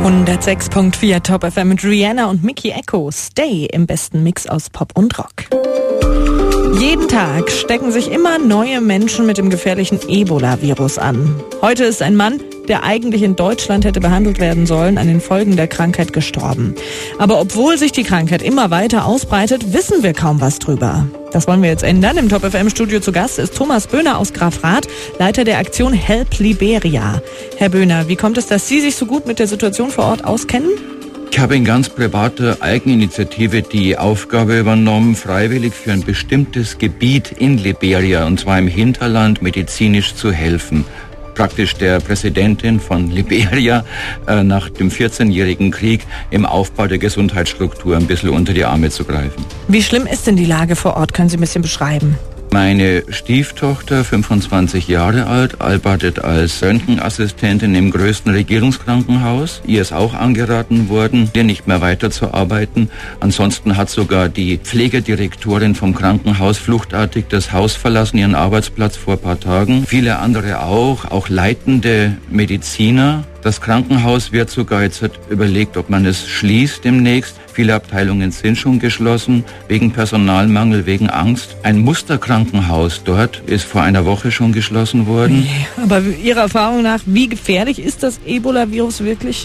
106.4 Top FM mit Rihanna und Mickey Echo. Stay im besten Mix aus Pop und Rock. Jeden Tag stecken sich immer neue Menschen mit dem gefährlichen Ebola-Virus an. Heute ist ein Mann, der eigentlich in Deutschland hätte behandelt werden sollen, an den Folgen der Krankheit gestorben. Aber obwohl sich die Krankheit immer weiter ausbreitet, wissen wir kaum was drüber. Das wollen wir jetzt ändern. Im Top FM Studio zu Gast ist Thomas Böhner aus Grafrath, Leiter der Aktion Help Liberia. Herr Böhner, wie kommt es, dass Sie sich so gut mit der Situation vor Ort auskennen? Ich habe in ganz privater Eigeninitiative die Aufgabe übernommen, freiwillig für ein bestimmtes Gebiet in Liberia, und zwar im Hinterland, medizinisch zu helfen. Praktisch der Präsidentin von Liberia nach dem 14-jährigen Krieg im Aufbau der Gesundheitsstruktur ein bisschen unter die Arme zu greifen. Wie schlimm ist denn die Lage vor Ort? Können Sie ein bisschen beschreiben? Meine Stieftochter, 25 Jahre alt, arbeitet als Röntgenassistentin im größten Regierungskrankenhaus. Ihr ist auch angeraten worden, hier nicht mehr weiterzuarbeiten. Ansonsten hat sogar die Pflegedirektorin vom Krankenhaus fluchtartig das Haus verlassen, ihren Arbeitsplatz vor ein paar Tagen. Viele andere auch leitende Mediziner. Das Krankenhaus wird sogar jetzt überlegt, ob man es schließt demnächst. Viele Abteilungen sind schon geschlossen, wegen Personalmangel, wegen Angst. Ein Musterkrankenhaus dort ist vor einer Woche schon geschlossen worden. Aber Ihrer Erfahrung nach, wie gefährlich ist das Ebola-Virus wirklich?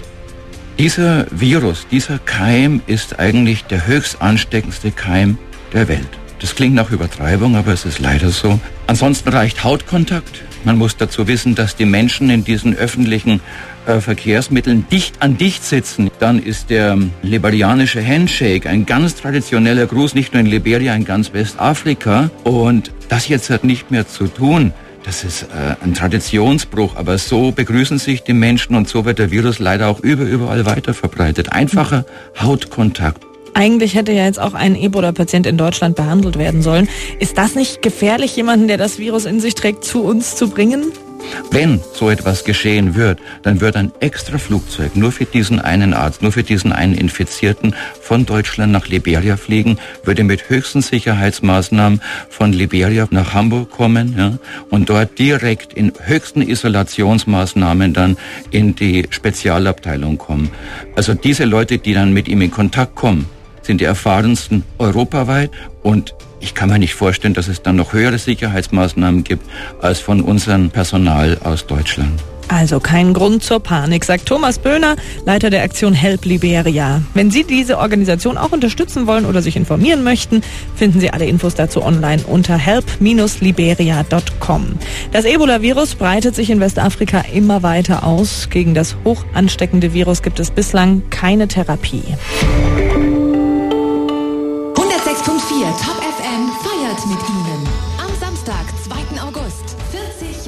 Dieser Virus, dieser Keim ist eigentlich der höchst ansteckendste Keim der Welt. Das klingt nach Übertreibung, aber es ist leider so. Ansonsten reicht Hautkontakt. Man muss dazu wissen, dass die Menschen in diesen öffentlichen Verkehrsmitteln dicht an dicht sitzen. Dann ist der liberianische Handshake ein ganz traditioneller Gruß, nicht nur in Liberia, in ganz Westafrika. Und das jetzt hat nicht mehr zu tun. Das ist ein Traditionsbruch, aber so begrüßen sich die Menschen und so wird der Virus leider auch überall weiter verbreitet. Einfacher Hautkontakt. Eigentlich hätte ja jetzt auch ein Ebola-Patient in Deutschland behandelt werden sollen. Ist das nicht gefährlich, jemanden, der das Virus in sich trägt, zu uns zu bringen? Wenn so etwas geschehen wird, dann wird ein extra Flugzeug nur für diesen einen Arzt, nur für diesen einen Infizierten von Deutschland nach Liberia fliegen, würde mit höchsten Sicherheitsmaßnahmen von Liberia nach Hamburg kommen, ja, und dort direkt in höchsten Isolationsmaßnahmen dann in die Spezialabteilung kommen. Also diese Leute, die dann mit ihm in Kontakt kommen, sind die erfahrensten europaweit, und ich kann mir nicht vorstellen, dass es dann noch höhere Sicherheitsmaßnahmen gibt als von unserem Personal aus Deutschland. Also kein Grund zur Panik, sagt Thomas Böhner, Leiter der Aktion Help Liberia. Wenn Sie diese Organisation auch unterstützen wollen oder sich informieren möchten, finden Sie alle Infos dazu online unter help-liberia.com. Das Ebola-Virus breitet sich in Westafrika immer weiter aus. Gegen das hoch ansteckende Virus gibt es bislang keine Therapie. 106.4 Top FM feiert mit Ihnen. Am Samstag, 2. August, 40